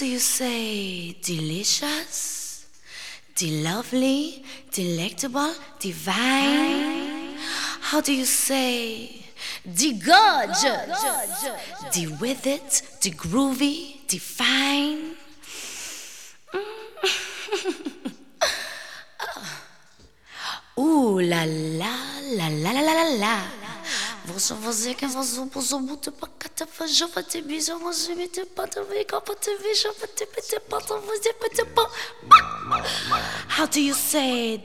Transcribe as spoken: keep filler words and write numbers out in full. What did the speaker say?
do you say delicious, de lovely, delectable, divine? How do you say de gorgeous, de with it, de groovy, de fine? Ooh la la la la la la la la. Você fazer que você possa muito para cá, fazer para te bicho, você me te pata, vem cá para te bicho, para te pete pata, você pete pata. How do you say